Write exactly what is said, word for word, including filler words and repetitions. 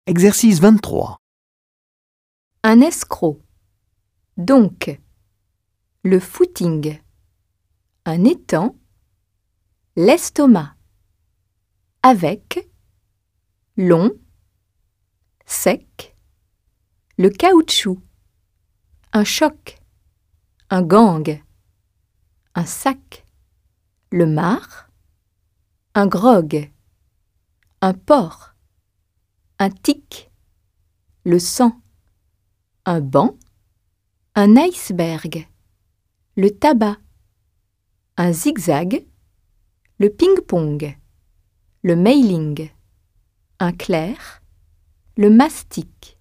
Exercice vingt-trois. Un escroc. Donc, le footing. Un étang. L'estomac. Avec. Long. Sec. Le caoutchouc. Un choc. Un gang. Un sac. Le marc. Un grog. Un porc. Un tic, le sang, un banc, un iceberg, le tabac, un zigzag, le ping-pong, le mailing, un clair, le mastic.